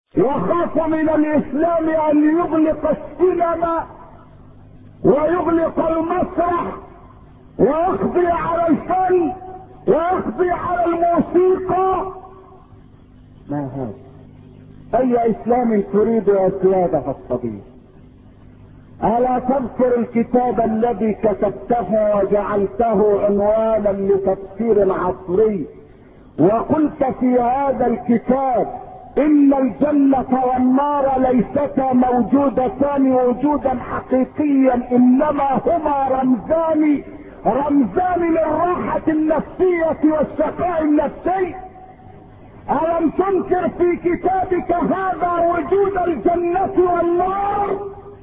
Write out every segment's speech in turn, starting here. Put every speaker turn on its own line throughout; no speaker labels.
يخاف من الاسلام ان يغلق السينما ويغلق المسرح ويقضي على الفن ويقضي على الموسيقى. ما هذا؟ اي اسلام تريد يا سيادة الطبيب؟ الا تذكر الكتاب الذي كتبته وجعلته عنوانا لتفسير العصري، وقلت في هذا الكتاب ان الجنة والنار ليستا موجودتان وجودا حقيقيا، انما هما رمزان للراحة النفسية والشقاء النفسي. ألم تنكر في كتابك هذا وجود الجنة والنار؟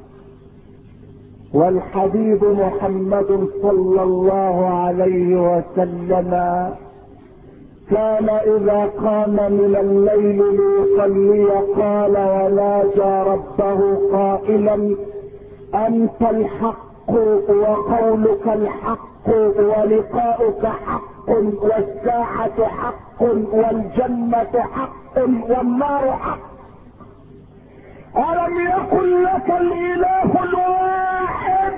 والحبيب محمد صلى الله عليه وسلم كان اذا قام من الليل ليصلي قال وناجى ربه قائلا انت الحق وقولك الحق ولقاؤك حق والساعة حق والجنة حق والنار حق. ألم يكن لك الإله الواحد؟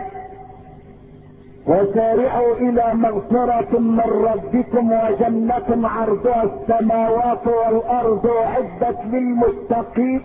وسارعوا إلى مغفرة من ربكم وجنة عرضها السماوات والأرض أعدت للمتقين.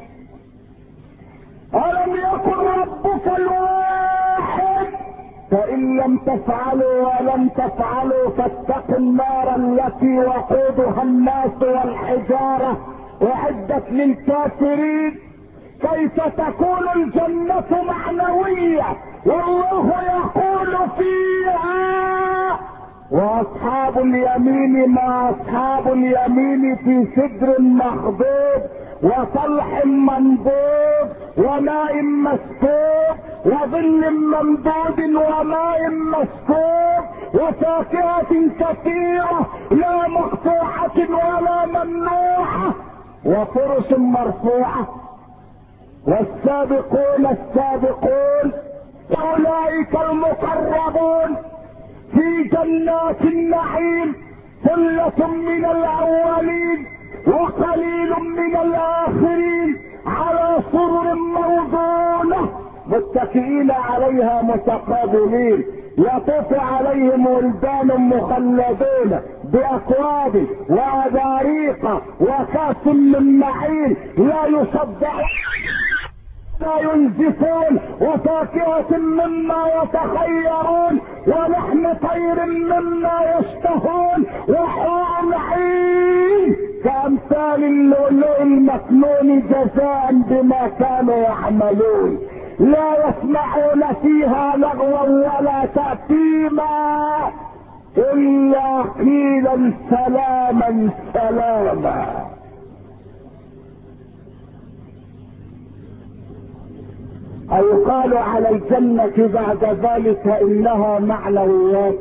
ألم يكن ربك الواحد؟ فإن لم تفعلوا ولم تفعلوا فاتقوا النار التي وقودها الناس والحجارة أعدت للكافرين. كيف تكون الجنة معنوية والله يقول فيها واصحاب اليمين ما اصحاب اليمين في سدر مخضود وطلح منضود وماء مسكوب وظل ممدود وماء مسكوب وفاكهة كثيرة لا مقطوعة ولا ممنوعة وفرش مرفوعة. والسابقون السابقون أولئك المقربون في جنات النعيم ثلة من الأولين وقليل من الآخرين على سرر موضونة متكئين عليها متقابلين يطوف عليهم ولدان مخلدون بأكواب وأباريق وكأس من معين لا يصدعون لا ينزفون وفاكهة مما يتخيرون ولحم طير مما يشتهون وحور عين كأمثال اللؤلؤ المكنون جزاء بما كانوا يعملون. لا يسمعون فيها لغوا ولا تأثيما إلا قيلا سلاما سلاما. أيقال على الجنة بعد ذلك إنها معنويات؟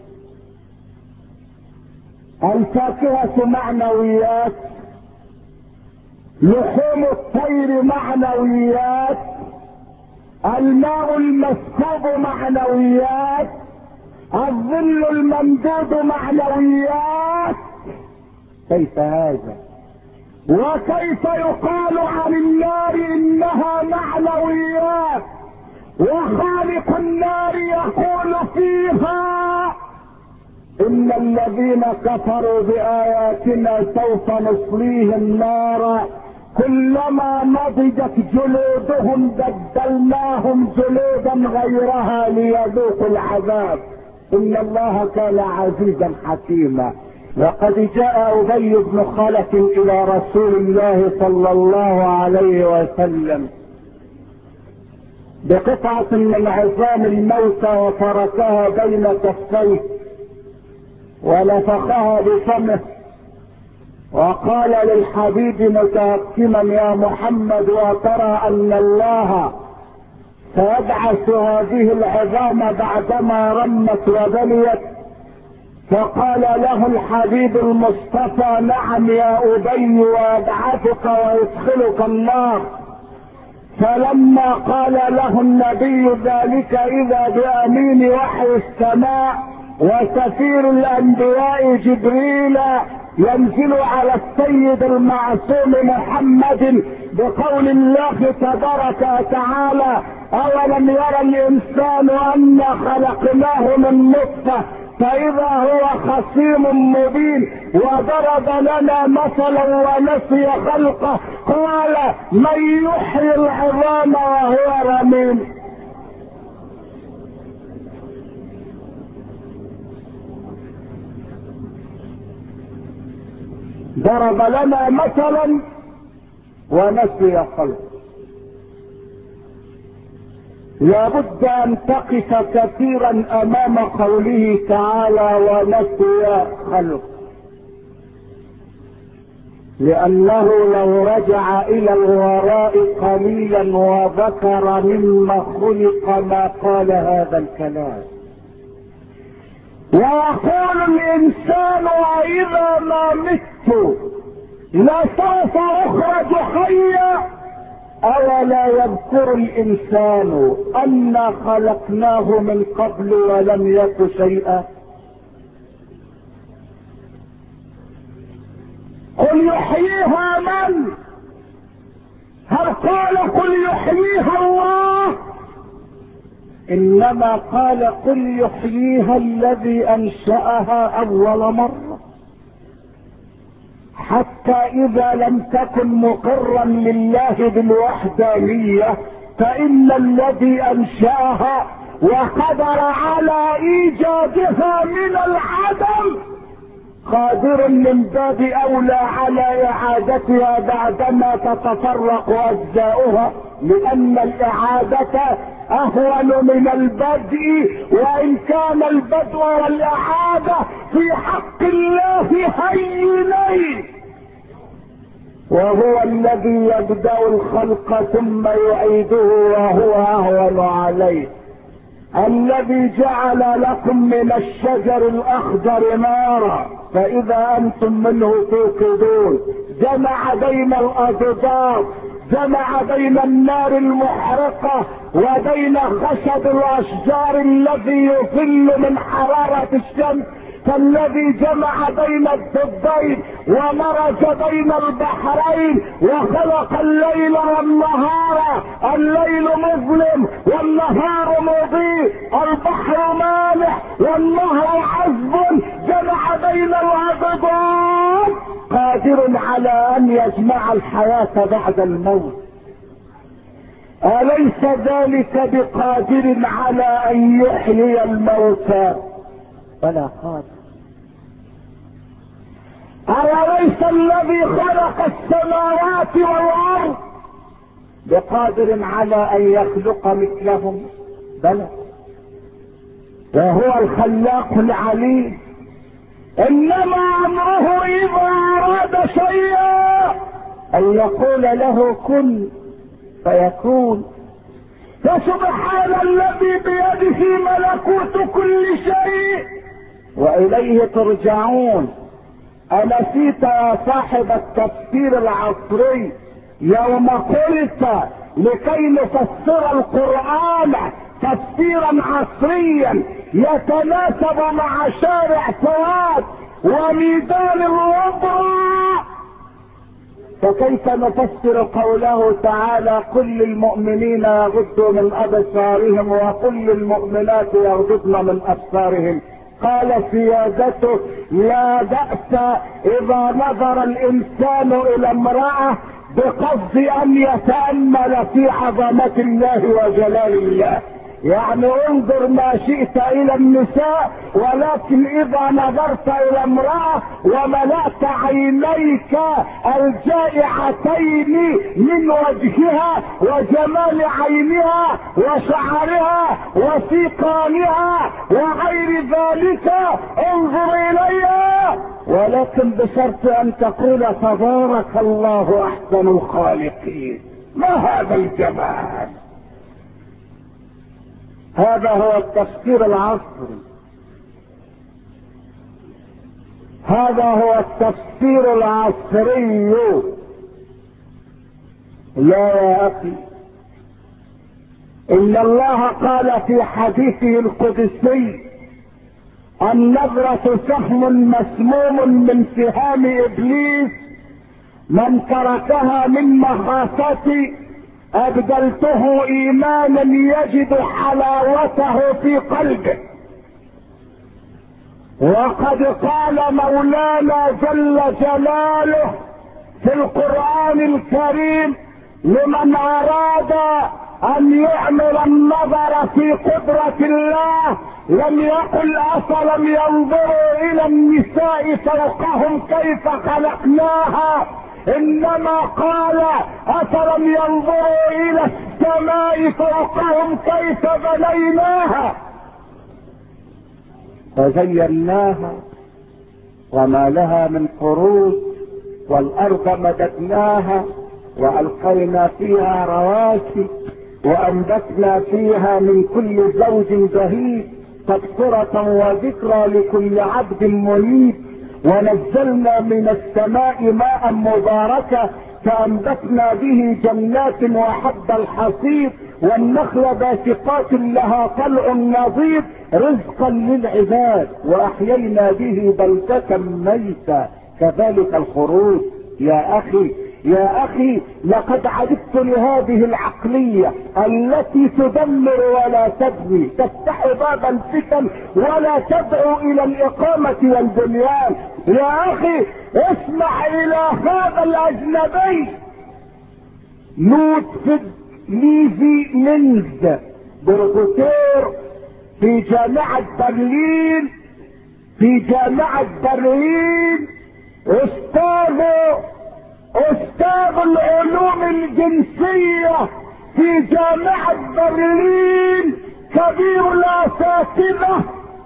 الفاكهة معنويات، لحوم الطير معنويات، الماء المسكوب معنويات، الظل الممدود معنويات. كيف هذا؟ وكيف يقال عن النار انها معنويات وخالق النار يقول فيها ان الذين كفروا باياتنا سوف نصليهم نارا كلما نضجت جلودهم بدلناهم جلودا غيرها ليذوقوا العذاب ان الله كان عزيزا حكيما. وقد جاء أبي بن خلف الى رسول الله صلى الله عليه وسلم بقطعة من عظام الموتى وتركها بين كفيه ونفخها بفمه وقال للحبيب متهكما يا محمد وترى ان الله سيبعث هذه العظام بعدما رمت وبليت؟ فقال له الحبيب المصطفى نعم يا أبي ويبعثك ويدخلك النار. فلما قال له النبي ذلك إذا بأمين وحي السماء وسفير الأنبياء جبريل ينزل على السيد المعصوم محمد بقول الله تبارك وتعالى: أولم يرى الإنسان أنا خلقناه من نطفة فإذا هو خصيم مبين، وضرب لنا مثلا ونسي خلقه قال: من يحيي العظام وهو رميم. ضرب لنا مثلا ونسي خلقه. لابد ان تقف كثيرا امام قوله تعالى ونسي خلقه، لانه لو رجع الى الوراء قليلا وذكر مما خلق ما قال هذا الكلام. ويقول الانسان: واذا ما مت لسوف اخرج حيا. اولا يذكر الانسان انا خلقناه من قبل ولم يك شيئا؟ قل يحييها من؟ هل قال قل يحييها الله؟ انما قال قل يحييها الذي انشأها اول مرة، حتى اذا لم تكن مقرا لله بالوحدانية فان الذي انشأها وقدر على ايجادها من العدم قادر من باب اولى على اعادتها بعدما تتفرق اجزاؤها، لان الاعادة اهون من البدء، وان كان البدء والاعادة في حق الله هينين. وهو الذي يبدأ الخلق ثم يعيده وهو اهون عليه. الذي جعل لكم من الشجر الاخضر نارا فاذا انتم منه توقدون، جمع بين الاضداد، جمع بين النار المحرقة وبين خشب الاشجار الذي يظل من حرارة الشمس، فالذي جمع بين الضدين ومرج بين البحرين وخلق الليل والنهار، الليل مظلم والنهار مضيء، البحر مالح والنهر عذب، جمع بين الأضداد، قادر على ان يجمع الحياة بعد الموت. أليس ذلك بقادر على ان يحيي الموتى؟ ولا قادر. أوليس الذي خلق السماوات والأرض بقادر على أن يخلق مثلهم؟ بلى، وهو الخلاق العليم. إنما أمره إذا أراد شيئا أن يقول له كن فيكون. فسبحان الذي بيده ملكوت كل شيء وإليه ترجعون. أنسيت يا صاحب التفسير العصري يوم قلت لكي نفسر القرآن تفسيرا عصريا يتناسب مع شارع فؤاد وميدان الوضع، فكيف نفسر قوله تعالى قل للمؤمنين يغضوا من أبصارهم وقل للمؤمنات يغضضن من أبصارهم؟ قال سيادته لا بأس إذا نظر الإنسان إلى امرأة بقصد أن يتأمل في عظمة الله وجلال الله، يعني انظر ما شئت الى النساء، ولكن اذا نظرت الى امرأة وملأت عينيك الجائعتين من وجهها وجمال عينها وشعرها وسيقانها وغير ذلك انظر اليها، ولكن بشرط ان تقول تبارك الله احسن الخالقين. ما هذا الجمال؟ هذا هو التفسير العصري، هذا هو التفسير العصري. لا يا اخي، ان الله قال في حديثه القدسي النظرة سهم مسموم من سهام ابليس من تركها من مخافتي ابدلته ايمانا يجد حلاوته في قلبه. وقد قال مولانا جل جلاله في القرآن الكريم لمن اراد ان يعمل النظر في قدرة الله لم يقل افلم ينظروا الى النساء فوقهم كيف خلقناها، انما قال افلم ينظروا الى السماء فوقهم كيف بنيناها فزيناها وما لها من فروج، والارض مددناها والقينا فيها رواسي وانبتنا فيها من كل زوج بهيج تبصرة وذكرى لكل عبد منيب. ونزلنا من السماء ماء مباركا فانبتنا به جنات وحب الحصيد والنخل باسقات لها طلع نضيد رزقا للعباد واحيينا به بلدة ميتا كذلك الخروج. يا اخي لقد عجبت لهذه العقلية التي تدمر ولا تبني، تفتح باب الفتن ولا تدعو الى الاقامة والبنيان. يا اخي اسمع الى هذا الاجنبي لودفيج ليفينينز بروفيسور في جامعة برلين استاذ العلوم الجنسية في جامعة برلين كبير الاساتذة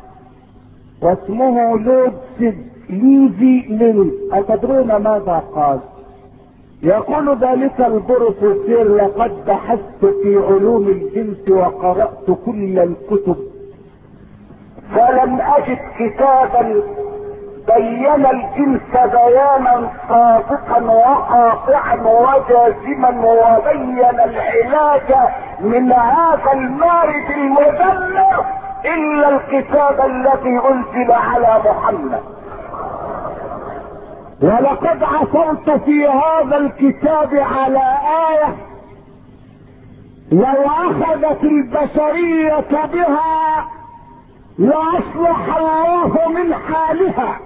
واسمه لودفيج ليفينينز. أتدرون ماذا قال؟ يقول ذلك البروفيسور لقد بحثت في علوم الجنس وقرأت كل الكتب فلم اجد كتابا بين الجنس بيانا صادقا وقاطعا وجازما وبين العلاج من هذا المارد المدمر الا الكتاب الذي انزل على محمد. ولقد عثرت في هذا الكتاب على آية لو اخذت البشرية بها لاصلح الله من حالها.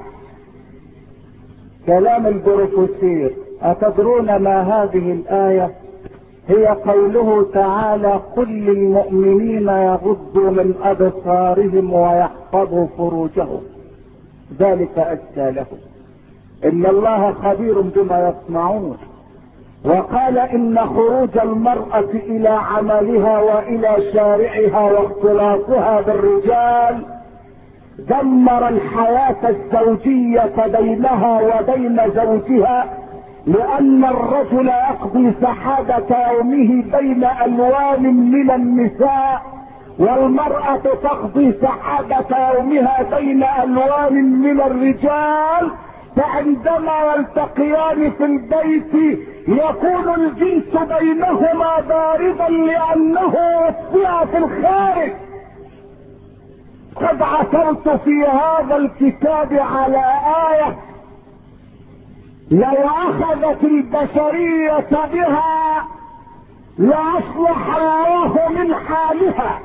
كلام البروفيسور. أتدرون ما هذه الآية؟ هي قوله تعالى قل للمؤمنين يغضوا من أبصارهم ويحفظوا فروجهم ذلك أزكى لهم إن الله خبير بما يصنعون. وقال إن خروج المرأة إلى عملها وإلى شارعها واختلاطها بالرجال دمر الحياة الزوجية بينها وبين زوجها، لأن الرجل يقضي سحابة يومه بين ألوان من النساء والمرأة تقضي سحابة يومها بين ألوان من الرجال. فعندما يلتقيان في البيت يكون الجنس بينهما باردا لأنه وسع في الخارج. قد عثرت في هذا الكتاب على آية لو أخذت البشرية بها لأصلح الله من حالها.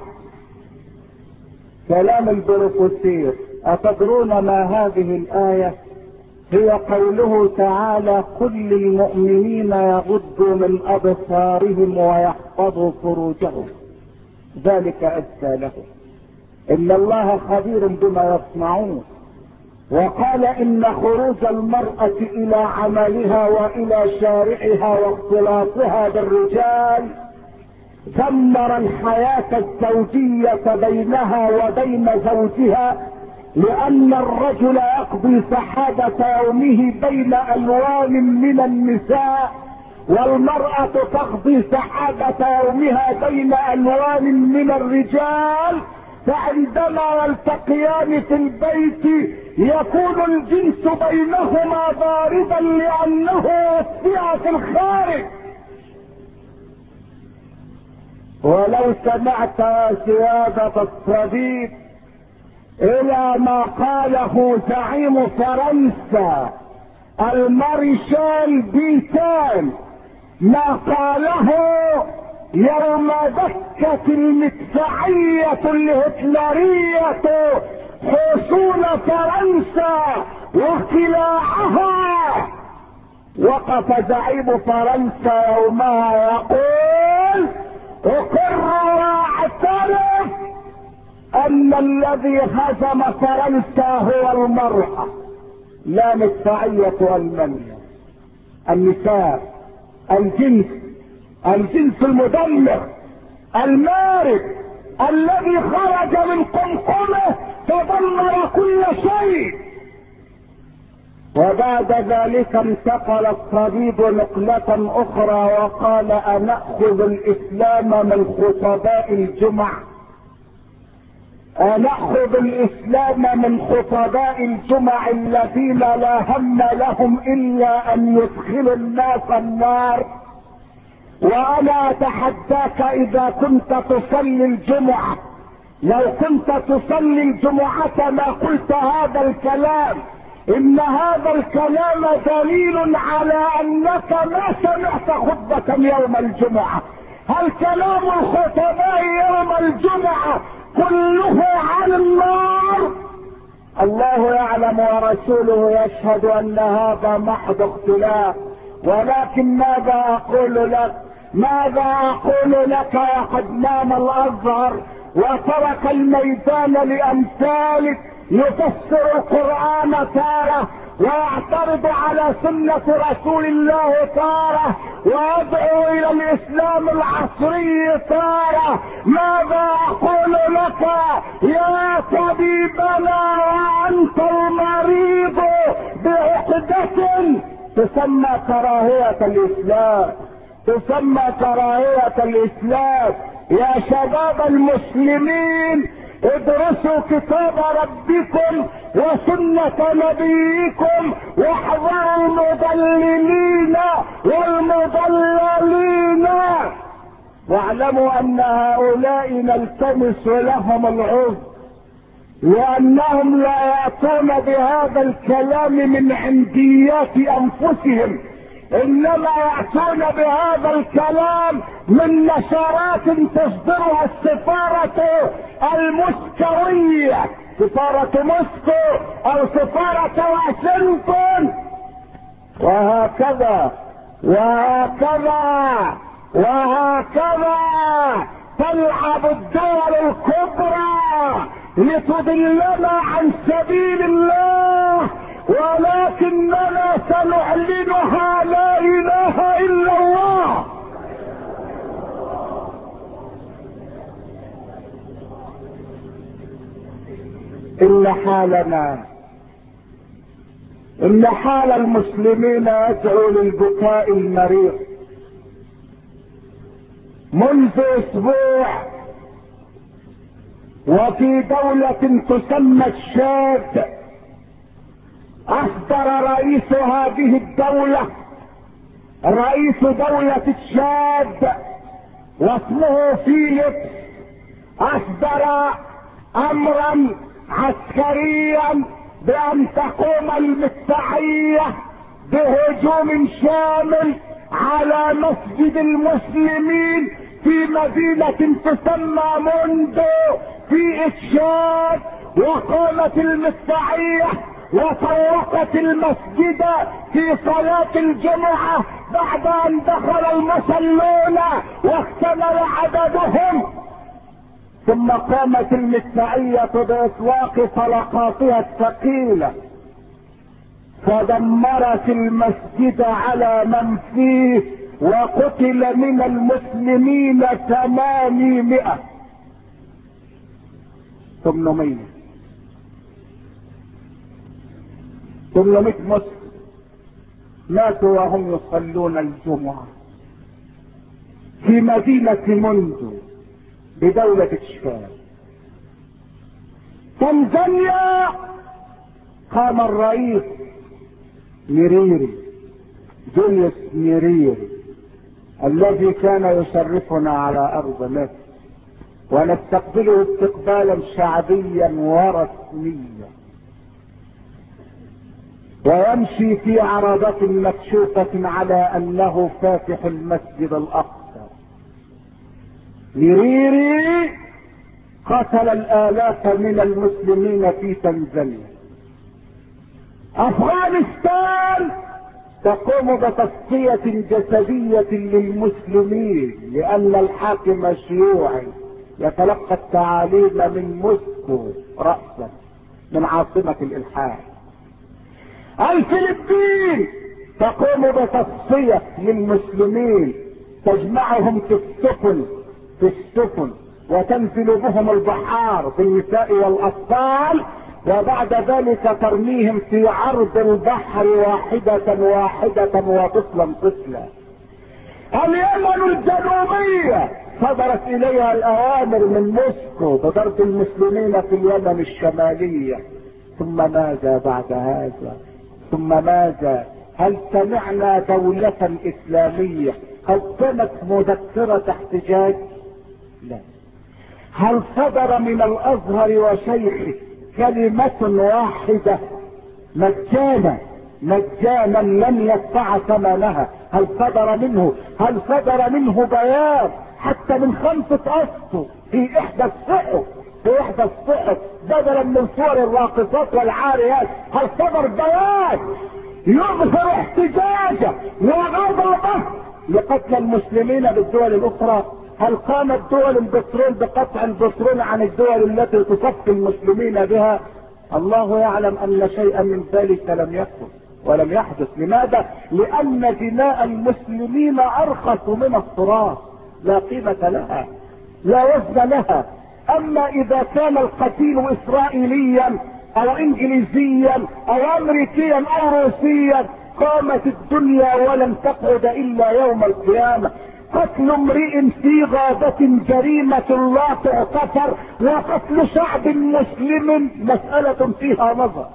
كلام البروفيسور. أتدرون ما هذه الآية؟ هي قوله تعالى قل للمؤمنين يغضوا من أبصارهم ويحفظوا فروجهم ذلك أزكى لهم إن الله خبير بما يصنعون. وقال إن خروج المرأة إلى عملها وإلى شارعها واختلاطها بالرجال دمر الحياة الزوجية بينها وبين زوجها، لأن الرجل يقضي سحابة يومه بين ألوان من النساء والمرأة تقضي سحابة يومها بين ألوان من الرجال. فعندما يلتقيان في البيت يكون الجنس بينهما باردا لأنه وسع في الخارج. ولو سمعت يا سيادة الصديق الى ما قاله زعيم فرنسا المارشال بيتان ما قاله يوم دكت المدفعية الهتلرية حصون فرنسا وقلاعها، وقف زعيم فرنسا يومها يقول: اقر واعترف ان الذي هزم فرنسا هو المرأة، لا مدفعية المانيا، النساء، الجنس المدمر المارد الذي خرج من قمقمه فدمر كل شيء. وبعد ذلك انتقل الطبيب نقلة اخرى وقال: انأخذ الاسلام من خطباء الجمع، نأخذ الاسلام من خطباء الجمع الذين لا هم لهم الا ان يدخلوا الناس النار. وانا اتحداك اذا كنت تصلي الجمعة، لو كنت تصلي الجمعة ما قلت هذا الكلام. ان هذا الكلام دليل على انك ما سمعت خطبة يوم الجمعة. هل كلام الخطباء يوم الجمعة كله عن النار؟ الله يعلم ورسوله يشهد ان هذا محض اختلاف. ولكن ماذا اقول لك وقد نام الازهر وترك الميدان لامثالك يفسر القرآن تارة ويعترض على سنة رسول الله تارة ويدعو الى الاسلام العصري تارة. ماذا اقول لك يا طبيبنا وانت المريض بعقدة تسمى كراهية الاسلام، تسمى كراهية الاسلام؟ يا شباب المسلمين ادرسوا كتاب ربكم وسنة نبيكم واحذروا المضللين والمضللين، واعلموا ان هؤلاء نلتمس لهم العذر لانهم لا يأتون بهذا الكلام من عنديات انفسهم، انما يأتون بهذا الكلام من نشرات تصدرها السفارة الموسكوية، سفارة موسكو او سفارة واشنطن، وهكذا وهكذا وهكذا تلعب الدول الكبرى لتضلنا عن سبيل الله، ولكننا سنعلنها لا اله الا الله. ان حال المسلمين يدعو للبكاء المرير. منذ اسبوع وفي دولة تسمى الشاد اصدر رئيس هذه الدولة، رئيس دولة الشاد واسمه فيليبس، اصدر امرا عسكريا بان تقوم المدفعية بهجوم شامل على مسجد المسلمين في مدينة تسمى موندو في الشاد. وقامت المدفعية وطرقت المسجد في صلاة الجمعة بعد ان دخل المصلون واكتمل عددهم، ثم قامت المدفعية باطلاق طلقاتها الثقيلة فدمرت المسجد على من فيه وقتل من المسلمين 800 مسلم ماتوا وهم يصلون الجمعة في مدينة موندو بدولة الشام. تنزانيا قام الرئيس جوليوس نيريري الذي كان يشرفنا على ارض مصر ونستقبله استقبالا شعبيا ورسميا، ويمشي في عربة مكشوفة على انه فاتح المسجد الاقصى. نيريري قتل الالاف من المسلمين في تنزانيا. افغانستان تقوم بتصفية جسدية للمسلمين لان الحاكم الشيوعي يتلقى التعاليم من موسكو رأسا من عاصمة الالحاد. الفلبين تقوم بتصفية للمسلمين، تجمعهم في السفن وتنزل بهم البحار بالنساء والاطفال، وبعد ذلك ترميهم في عرض البحر واحدة وطفلا طفلا. اليمن الجنوبية صدرت اليها الاوامر من موسكو بضرب المسلمين في اليمن الشمالية. ثم ماذا بعد هذا؟ ثم ماذا؟ هل سمعنا دولة اسلامية قدمت مذكرة احتجاج؟ لا. هل صدر من الازهر وشيخه كلمة واحدة مجانا لم يدفع ثمنها؟ هل صدر منه بيان حتى من 5 أسطر في احدى الصحف بدلا من صور الراقصات والعاريات؟ هل صدر بيان يظهر احتجاجه وغضبه لقتل المسلمين بالدول الاخرى؟ هل قامت دول البترول بقطع البترول عن الدول التي تصفي المسلمين بها؟ الله يعلم ان شيئا من ذلك لم يكن ولم يحدث. لماذا؟ لان دماء المسلمين ارخص من التراب، لا قيمة لها، لا وزن لها. اما اذا كان القتيل اسرائيليا او انجليزيا او امريكيا او روسيا قامت الدنيا ولن تقعد الا يوم القيامة. قتل امرئ في غابة جريمة لا تغتفر، وقتل شعب مسلم مسألة فيها نظر.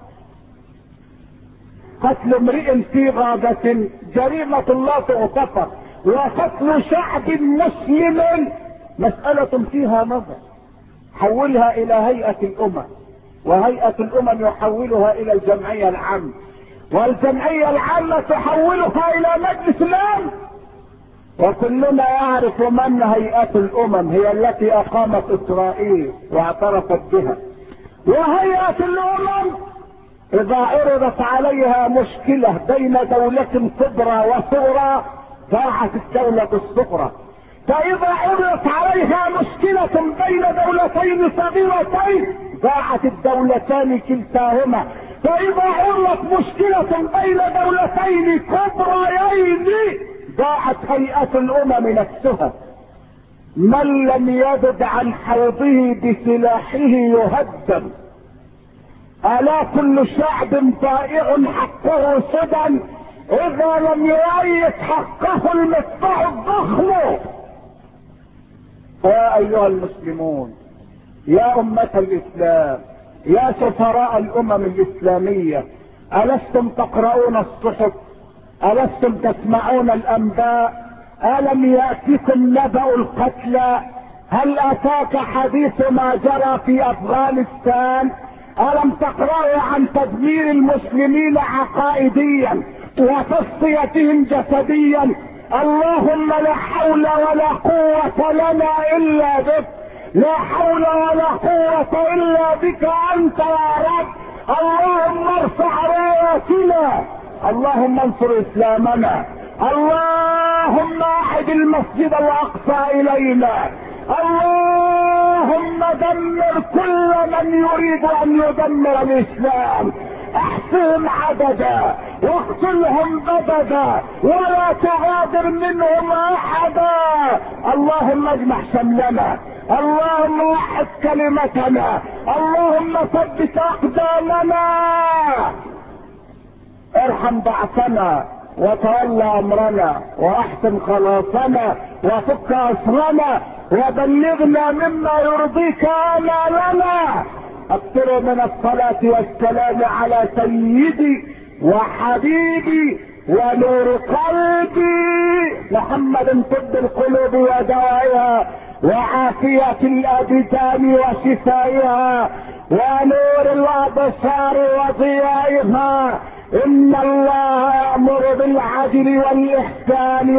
قتل امرئ في غابة جريمة لا تغتفر، وقتل شعب مسلم مسألة فيها نظر. حولها الى هيئة الامم، وهيئة الامم يحولها الى الجمعية العامة، والجمعية العامة تحولها الى مجلس الامن. وكلنا يعرف من هيئة الامم، هي التي اقامت اسرائيل واعترفت بها. وهيئة الامم اذا عرضت عليها مشكلة بين دولة كبرى وصغرى ضاعت الدولة الصغرى، فاذا عرضت عليها مشكلة بين دولتين صغيرتين ضاعت الدولتان كلتاهما، فاذا عرضت مشكلة بين دولتين كبريين ضاعت هيئة الامم نفسها. من لم يذب عن حوضه بسلاحه يهدم. الا كل شعب ضائع حقه سدى اذا لم يؤيد حقه المدفع الضخم. يا ايها المسلمون، يا امة الاسلام، يا سفراء الامم الاسلامية، الستم تقرؤون الصحف؟ الستم تسمعون الانباء؟ الم يأتكم نبأ القتلى؟ هل اتاك حديث ما جرى في افغانستان؟ الم تقرأوا عن تدمير المسلمين عقائديا وتصفيتهم جسديا؟ اللهم لا حول ولا قوة لنا الا بك، لا حول ولا قوة الا بك انت يا رب. اللهم ارفع راياتنا، اللهم انصر اسلامنا، اللهم اعد المسجد الاقصى الينا، اللهم دمر كل من يريد ان يدمر الاسلام، احصهم عددا واقتلهم بددا ولا تغادر منهم احدا. اللهم اجمع شملنا، اللهم وحد كلمتنا، اللهم ثبت اقدامنا، ارحم ضعفنا وتولى امرنا واحسن خلاصنا وفك اسرنا وبلغنا مما يرضيك امالنا. اكثر من الصلاة والسلام على سيدي وحبيبي ونور قلبي محمد، طب القلوب ودوائها وعافية الابدان وشفائها ونور الابصار وضيائها ان الله يأمر بالعدل والاحسان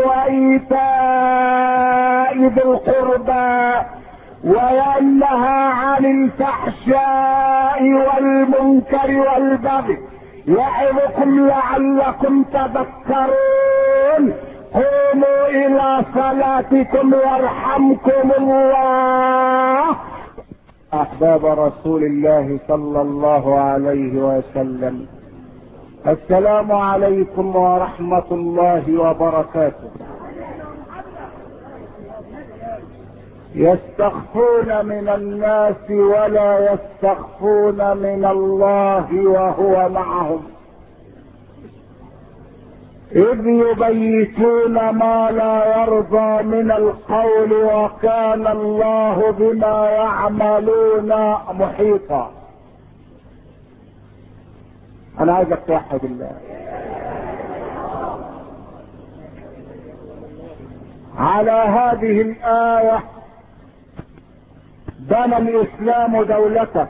وايتاء ذي القربى وينهى عن الفحشاء والمنكر والبغي يعظكم لعلكم تذكرون. قوموا الى صلاتكم يرحمكم الله. احباب رسول الله صلى الله عليه وسلم، السلام عليكم ورحمة الله وبركاته. يستخفون من الناس ولا يستخفون من الله وهو معهم، إذ يبيتون ما لا يرضى من القول وكان الله بما يعملون محيطا. أنا عايزك توحد الله. على هذه الآية بنى الإسلام دولته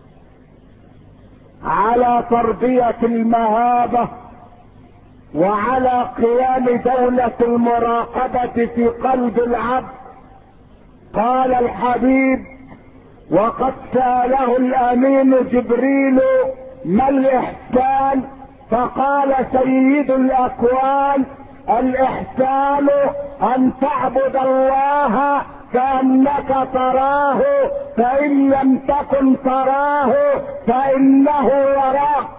على تربية المهابة وعلى قيام دولة المراقبة في قلب العبد. قال الحبيب وقد سأله الأمين جبريل ما الإحسان؟ فقال سيد الأكوان الإحسان أن تعبد الله كأنك تراه فإن لم تكن تراه فإنه يراك.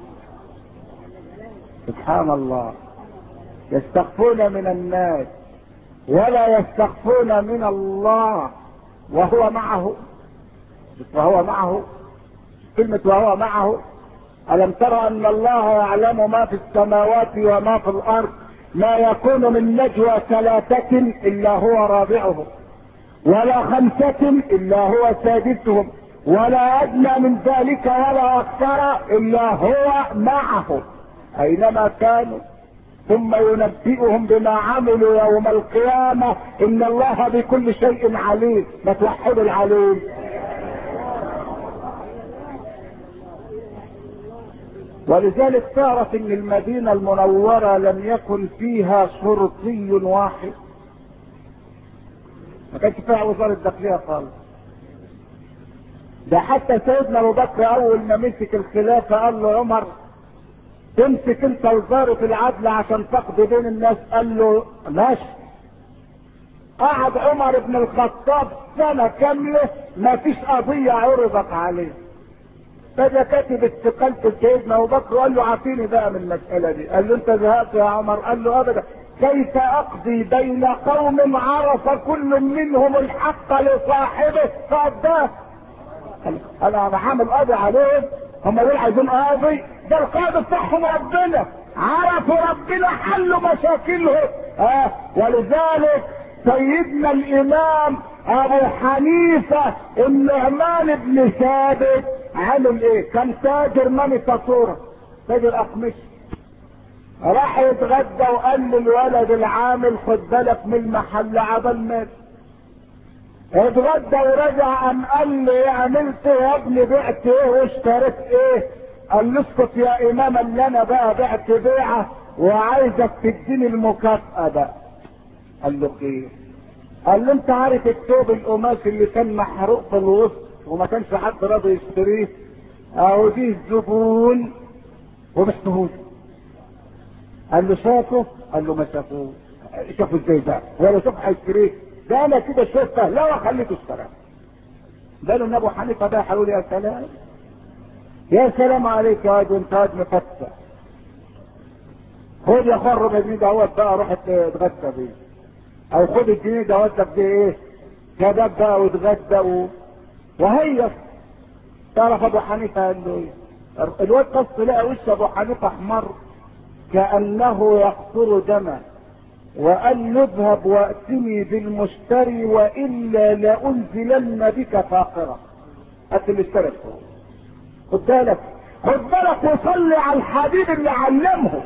سبحان الله. يستخفون من الناس ولا يستخفون من الله وهو معه. وهو معه، كلمة وهو معه. ألم ترى أن الله يعلم ما في السماوات وما في الأرض؟ ما يكون من نجوى ثلاثة إلا هو رابعهم ولا خمسة إلا هو سادسهم ولا أدنى من ذلك ولا أكثر إلا هو معه أينما كانوا ثم ينبئهم بما عملوا يوم القيامة. إن الله بكل شيء عليم. ما توحدوا العليم. ولذلك تعرف ان المدينة المنورة لم يكن فيها شرطي واحد. ما كانش فيها وزارة داخلية خالص. ده حتى سيدنا ابو بكر اول ما مسك الخلافة قال له عمر تمسك انت وزارة العدل عشان تقضي بين الناس. قال له ماشي. قعد عمر بن الخطاب سنة كاملة ما فيش قضية عرضت عليه. فجأة كاتب استقالته سيدنا ابو بكر وقال له عافيني بقى من المسألة دي. قال له انت زهقت يا عمر؟ قال له ابدا. كيف اقضي بين قوم عرف كل منهم الحق لصاحبه فأداه؟ انا عامل قاضي عليهم. هم دول عايزين قاضي؟ ده القاضي بتاعهم ربنا. عرفوا ربنا حلوا مشاكلهم. ولذلك سيدنا الامام ابو حنيفة النعمان بن ثابت عمل ايه؟ كان تاجر مانيفاتورة، تاجر اقمش. راح يتغدى وقال للولد العامل خد بالك من المحل عبال مات. اتغدى ورجع قام قال لي عملت يا ابني؟ بعت ايه واشتريت ايه؟ قال له اسكت يا امام اللي انا بقى بعت بيعه وعايزك تديني المكافأة بقى. قال له خير. قال له انت عارف الثوب القماش اللي كان محروق في الوسط وما كانش حد راضي يشتريه؟ اهو دي الزبون ومحتهوش. قال له شافه؟ قال له ما شافوه. شافه ازاي بقى؟ ولا شوف هيشتريه؟ ده انا كده شفته لا وخليته اشتراه. قالوا ان ابو حنيفه ده حلول. يا سلام يا سلام عليك يا واد وانت واد مفتح. خد يا اخويا الربع جنيه دوت بقى روح اتغدى بيه. او خد الجنيه دوت لك بيه ايه؟ كباب بقى واتغدى وهيص. تعرف ابو حنيفه قال له ايه؟ الواد قص لقى وش ابو حنيفه احمر كانه يقطر دما وقال له اذهب واتني بالمشتري والا لانزلن بك فاقرة. هات اللي اشترى. خد بالك خد بالك وصلي على الحبيب اللي علمه.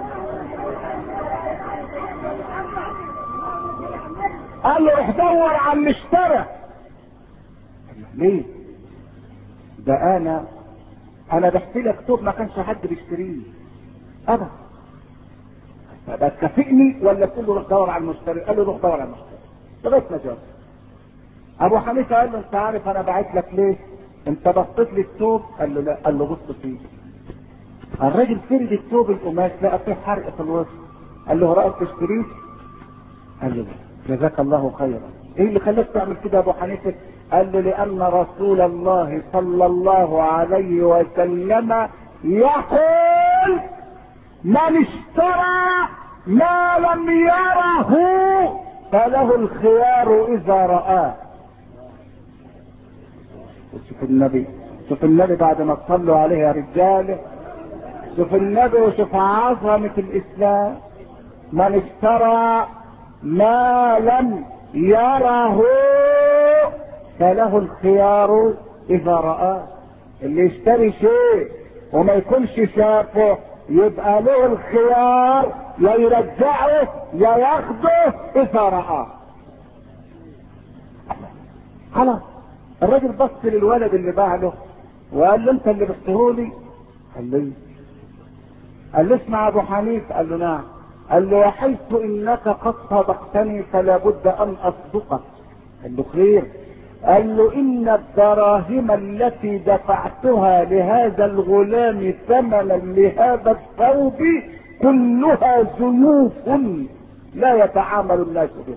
قال له روح دور على اللي اشترى. ليه؟ ده انا بحكي لك توب ما كانش حد بيشتريه. ابدا. بقى تكافئني ولا تقول له روح دور على المشتري؟ قال له روح دور على المشتري لغايه ما جاب. ابو حنيفه قال له انت عارف انا بعت لك ليه؟ انت بصيت لي الثوب؟ قال له لا. قال له بص فيه. الراجل فرد الثوب القماش لقى فيه حرق في الوسط. قال له رايك تشتريه؟ قال له لا. جزاك الله خيرا. ايه اللي خلاك تعمل كده يا ابو حنيفه؟ قال له لان رسول الله صلى الله عليه وسلم يقول من اشترى ما لم يره فله الخيار اذا رآه. شوف النبي، شوف النبي بعد ما تصلوا عليه يا رجاله، شوف النبي وشوف عظمة الاسلام. من اشترى ما لم يره فله الخيار اذا رآه. اللي يشتري شيء وما يكونش شافه يبقى له الخيار، يا يرجعه يا ياخده اذا رآه. خلاص. الراجل بص للولد اللي باع له وقال له انت اللي بعتهولي؟ قال له قال له اسمع ابو حنيفه. قال له نعم. قال له وحيث انك قد صدقتني فلا بد ان اصدقك. قال له خير. قال له ان الدراهم التي دفعتها لهذا الغلام ثمنا لهذا الثوب كلها زيوف لا يتعامل الناس بها.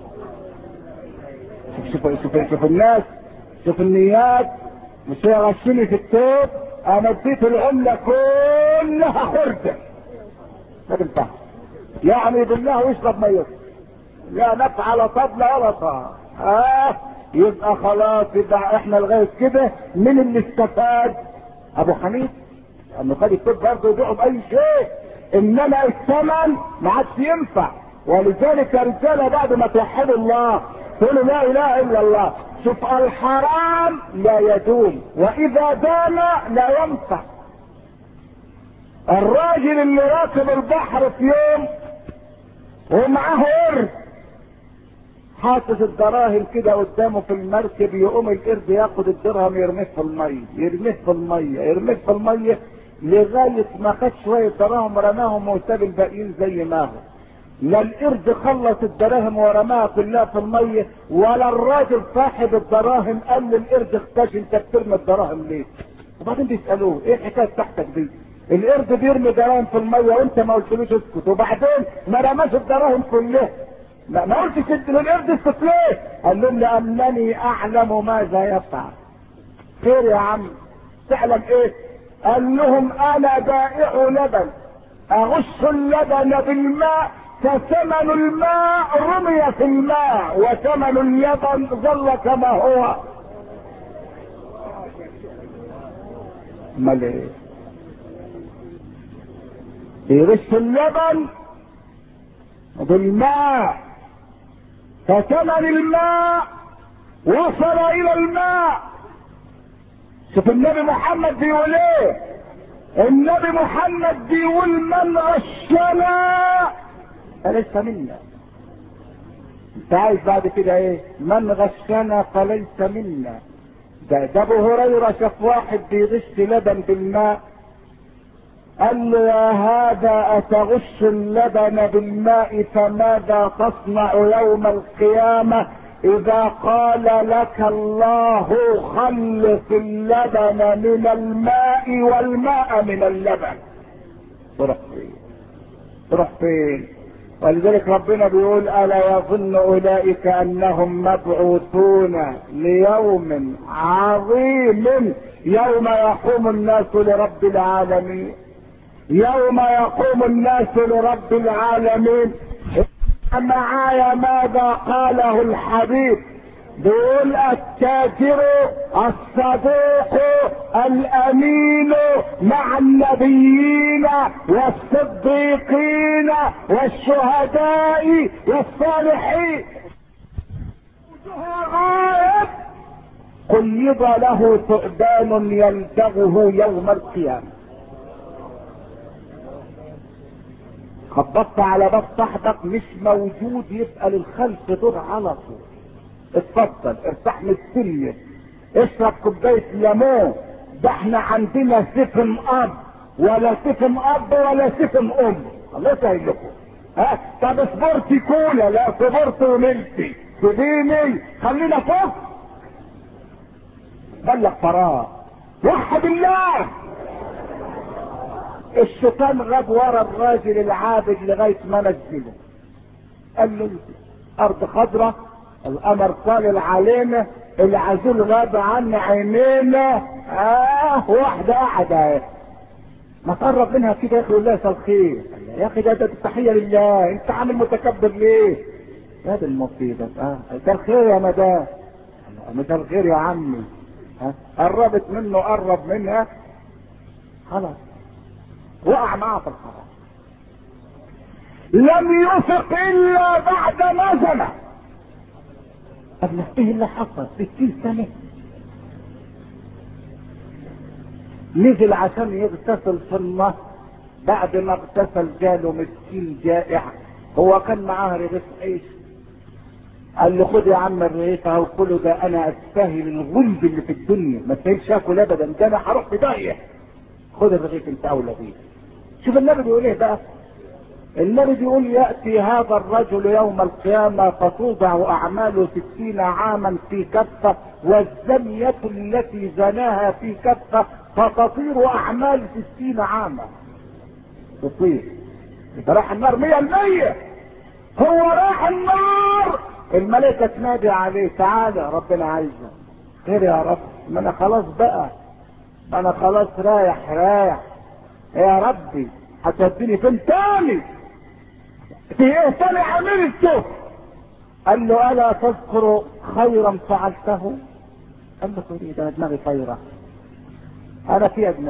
شوف الناس، شوف النيات. مش هيغشني في التوب، انا اديت العمله كلها خرده. ما تنفعش. يعني بالله ويشرب ميه لا نفع لا طبله ولا طعام. يبقى خلاص. يبقى احنا لغايه كده من اللي استفاد؟ ابو حنيفه انه خد الطب برضه يبيعه باي شيء، انما الثمن ما عادش ينفع. ولذلك يا رجاله بعد ما توحدوا الله تقولوا لا اله الا الله، شوف الحرام لا يدوم واذا دام لا ينفع. الراجل اللي راكب البحر في يوم ومعاه قرد حاطط الدراهم كده قدامه في المركب، يقوم القرد ياخد الدرهم يرميه في الميه، يرميه في الميه، يرميه في الميه لغايه ما خد شويه دراهم رماهم وساب الباقيين زي ما هو. لا القرد خلص الدراهم ورماها كلها في الميه، ولا الراجل صاحب الدراهم قال للقرد اختش انت بترمي الدراهم ليه؟ وبعدين بيسالوه ايه الحكايه بتاعتك دي؟ القرد بيرمي دراهم في الميه وانت ما قلتلوش اسكت، وبعدين ما رماش الدراهم كلها. ما قلتش للقرد اسكت ليه؟ قال لهم لانني اعلم ماذا يفعل. خير يا عم، تعلم ايه؟ قال لهم انا بائع لبن اغش اللبن بالماء فثمن الماء رمي في الماء وثمن اللبن ظل كما هو. امال ايه؟ يغش اللبن بالماء فثمن الماء وصل الى الماء. شوف النبي محمد بيقول ايه؟ النبي محمد بيقول من غشنا فليس منا. انت عايز بعد كده ايه؟ من غشنا فليس منا. ده ابو هريره شاف واحد بيغش لبن بالماء، قال له يا هذا اتغش اللبن بالماء فماذا تصنع يوم القيامه اذا قال لك الله خلص اللبن من الماء والماء من اللبن؟ تروح فين؟ تروح فين؟ ولذلك ربنا بيقول الا يظن اولئك انهم مبعوثون ليوم عظيم يوم يقوم الناس لرب العالمين. يوم يقوم الناس لرب العالمين. معايا ماذا قاله الحبيب؟ بيقول التاجر الصديق الامين مع النبيين والصديقين والشهداء والصالحين. غائب قيض له ثعبان يلدغه يوم القيامه. خبطت على باب صاحبك مش موجود يبقى للخلف دور على طول. اتفضل ارتاح من السرير، اشرب كوبايه ليمون، ده احنا عندنا سفن اب ولا سفن اب ولا سفن ام. الله يسهل لكم. ها طب صبرتي كولا؟ لا صبرت وملتي تديني، خلينا فوق. بلغ فراغ. وحد الله. الشيطان غاب ورا الراجل العابد لغايه ما نزله، قال له ارض خضراء، القمر طالع علينا، العزول غاب عن عينينا، واحده قاعده اهي، ما تقرب منها كده يا اخي والله يسال خير. يا اخي ده التحيه لله، انت عامل متكبر ليه؟ يا دي المصيبه. ده الخير يا مدام. مش الخير يا عمي. قربت منه، قرب منها، خلاص وقع معاه في الحرام. لم يفق الا بعد ما زنى. طب ايه اللي حصل؟ 60 سنه نزل عشان يغتسل في النهر، بعد ما اغتسل جاله مسكين جائع، هو كان معاه رغيف عيش، قال له خد يا عم الرغيف اهو كله، ده انا استاهل الغلب اللي في الدنيا، ما استاهلش اكل ابدا، ده انا هروح في داهيه، خد الرغيف انت اولى بيه. شوف النبي بيقول ايه بقى؟ النبي بيقول ياتي هذا الرجل يوم القيامه فتوضع اعماله 60 عاما في كفه، والزنيه التي زناها في كفه، فتطير اعمال 60 عاما. تطير. يبقى راح النار 100%. هو راح النار، الملائكه تنادي عليه تعالى ربنا عايزه. خير يا رب، ما انا خلاص بقى، ما انا خلاص رايح يا ربي هتوديني فين تاني؟ في ايه تاني عملته؟ قال له الا تذكر خيرا فعلته؟ قال له خير ده دماغي خيرة، انا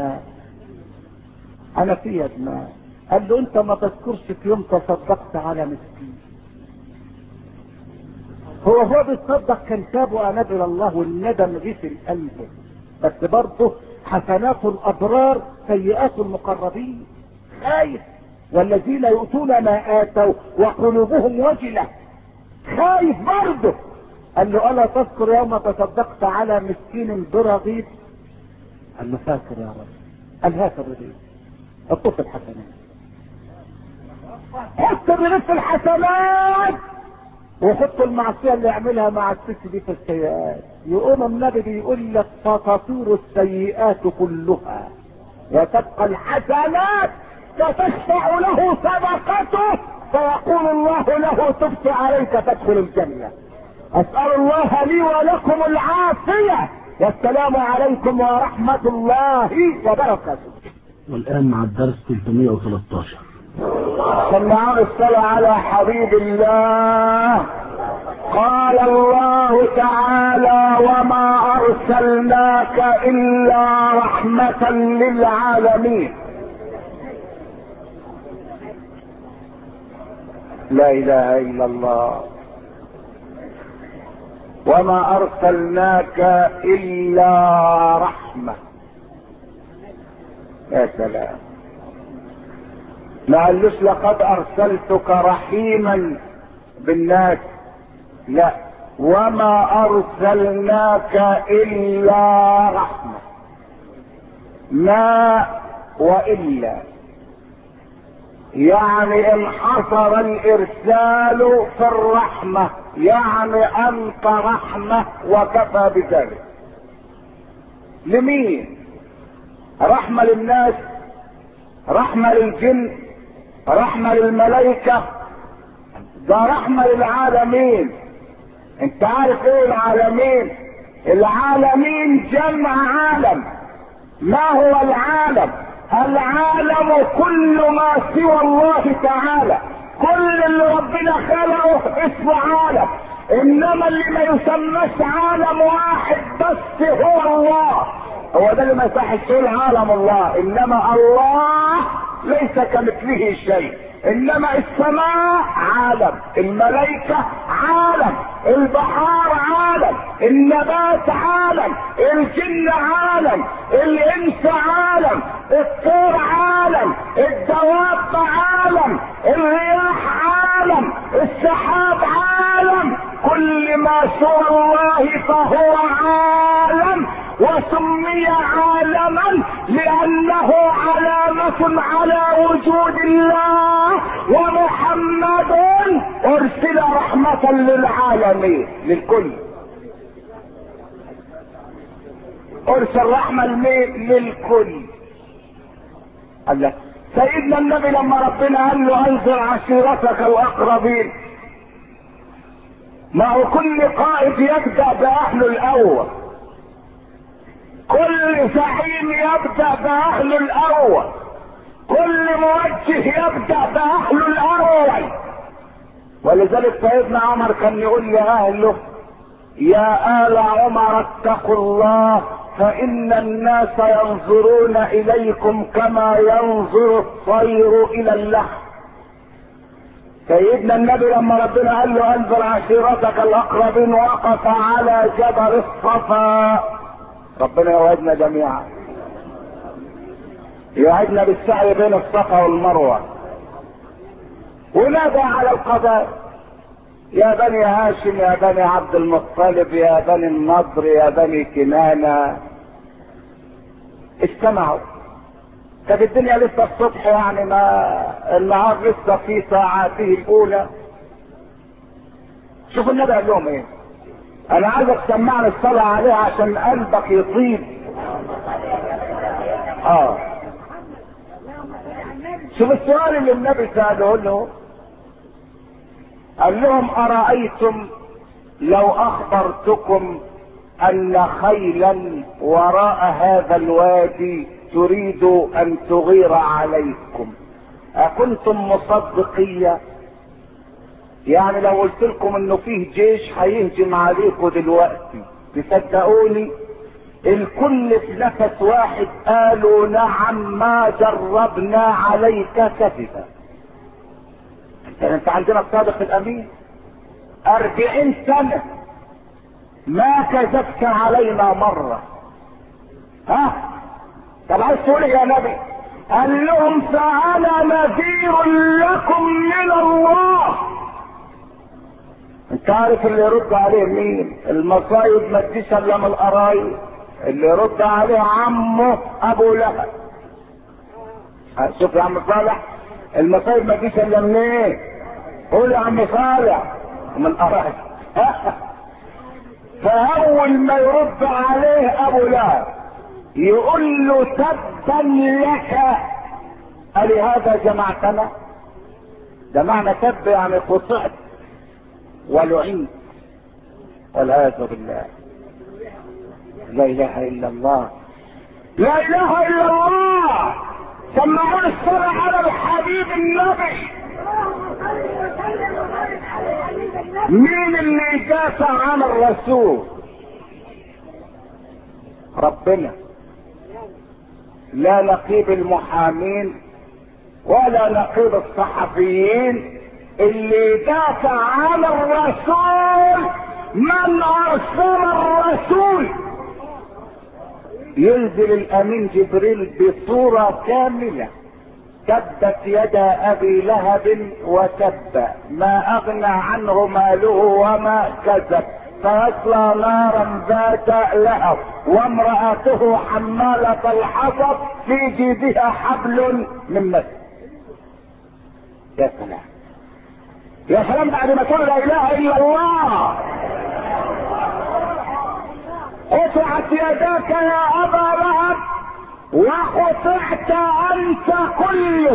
في دماغ. قال له انت ما تذكرش في يوم تصدقت على مسكين؟ هو بيتصدق كان تاب واناب الى الله والندم غسل قلبه، بس برضه حسنات الابرار سيئات المقربين. خايف، والذين يؤتون ما اتوا وقلوبهم وجله، خايف برضه. قال له الا تذكر يوم تصدقت على مسكين برغيف؟ قال له فاكر يا رب. قال هات الرغيف، حطه في الحسنات، حط الرغيف في الحسنات، وحط المعصيه اللي يعملها مع الست دي في السيئات. يقوم النبي بيقول لك فتطير السيئات كلها وتبقى الحسنات، فتشفع له صدقته، فيقول الله له تبت عليك تدخل الجنه. اسال الله لي ولكم العافيه، والسلام عليكم ورحمه الله وبركاته.
والان مع الدرس 313.
سمعوا الصلاة على حبيب الله. قال الله تعالى وما ارسلناك الا رحمة للعالمين. لا اله الا الله. وما ارسلناك الا رحمة. يا سلام، ما قالوش لقد ارسلتك رحيما بالناس، لا، وما ارسلناك الا رحمة. ما والا يعني انحصر الارسال في الرحمة، يعني انت رحمة وكفى بذلك. لمين؟ رحمة للناس، رحمة للجن، رحمة للملائكة، ده رحمة للعالمين. انت عارف ايه العالمين؟ العالمين جمع عالم. ما هو العالم؟ العالم كل ما سوى الله تعالى، كل اللي ربنا خلقه اسمه عالم، انما اللي ما يسمىش عالم واحد بس هو الله. هو ده اللي ما يصحش تقول عالم الله، انما الله ليس كمثله شيء. انما السماء عالم، الملائكة عالم، البحار عالم، النبات عالم، الجن عالم، الانس عالم، الطير عالم، الدواب عالم، الرياح عالم، السحاب عالم، كل ما سوى الله فهو عالم. وسمي عالما لانه علامة على وجود الله، ومحمد ارسل رحمة للعالمين للكل. ارسل رحمة للكل. الله سيدنا النبي لما ربنا قال له انذر عشيرتك الاقربين، ما هو كل قائد يبدأ باهله الاول، كل زعيم يبدأ باهله الاول، كل موجه يبدأ باهله الاول. ولذلك سيدنا عمر كان يقول لاهله يا آل عمر اتقوا الله فإن الناس ينظرون إليكم كما ينظر الطير إلى اللحم. سيدنا النبي لما ربنا قال له انذر عشيرتك الأقربين وقف على جبل الصفا. ربنا يوعدنا جميعا، يوعدنا بالسعي بين الصفا والمروة، ونادى على القبائل يا بني هاشم يا بني عبد المطلب يا بني النضر يا بني كنانة. استمعوا. كانت الدنيا لسه الصبح، يعني ما النهار لسه في ساعاته الاولى. شوفوا النبي قال لهم ايه. انا عايزك تسمعني الصلاة عليها عشان قلبك يطيب. شوف السؤال اللي النبي سأله له، قال لهم ارايتم لو اخبرتكم ان خيلا وراء هذا الوادي تريد ان تغير عليكم اكنتم مصدقية؟ يعني لو قلت لكم انه فيه جيش هيهجم عليكم دلوقتي تصدقوني؟ الكل في نفس واحد قالوا نعم ما جربنا عليك كذبا. انت عندنا الصادق الامين 40 سنة ما كذبت علينا مرة. طب عايز تقول يا نبي؟ قال لهم فانا نذير لكم من الله. انت عارف اللي يرد عليه مين؟ المصايب ما تجيش الا من القرايب. اللي يرد عليه عمه ابو لهب. شوف يا عم صالح، المصايب ما تجيش الا من ايه؟ قول يا عم صالح، من القرايب. فاول ما يرد عليه ابو لهب يقول له تبا لك ألهذا جمعتنا؟ ده معنى تب يعني قطعت ولعنت والعياذ بالله. لا اله الا الله، لا اله الا الله. سمعوا الصلاة على الحبيب النبي. مين اللي يدافع عن الرسول؟ ربنا. لا نقيب المحامين ولا نقيب الصحفيين. اللي يدافع عن الرسول من ارسل الرسول. ينزل الامين جبريل بصورة كاملة تبت يدا ابي لهب وتب ما اغنى عنه ماله وما كسب فيصلى نارا ذات لهب وامرأته حمالة الحطب في جيبها حبل من مسد. يا سلام يا سلام، بعد ما تقول لا اله الا الله. قطعت يداك يا ابا لهب وقطعت انت كله.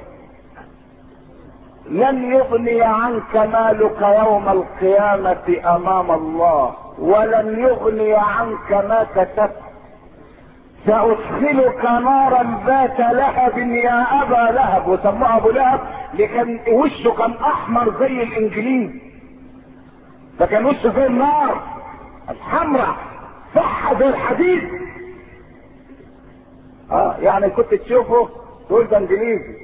لن يغني عنك مالك يوم القيامة امام الله، ولن يغني عنك ما كسبت. سأدخلك نارا ذات لهب يا ابا لهب. وسموه ابو لهب لكن وشه كان احمر زي الانجليز، فكان وشه زي النار الحمراء صح زي الحديد. يعني كنت تشوفه تقول ده انجليزي.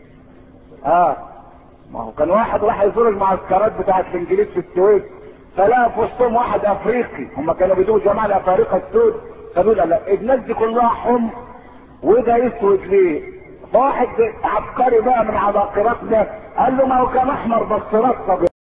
ما هو كان واحد راح يزور المعسكرات بتاعت الانجليز في السويس، فلقى في وسطهم واحد افريقي. هم كانوا بيدوا جماعه الافارقه السود، قالوا لا الناس دي كلها حمر وده اسود ليه؟ فواحد عبقري بقى من عباقرتنا قال له ما هو كان احمر بس رصه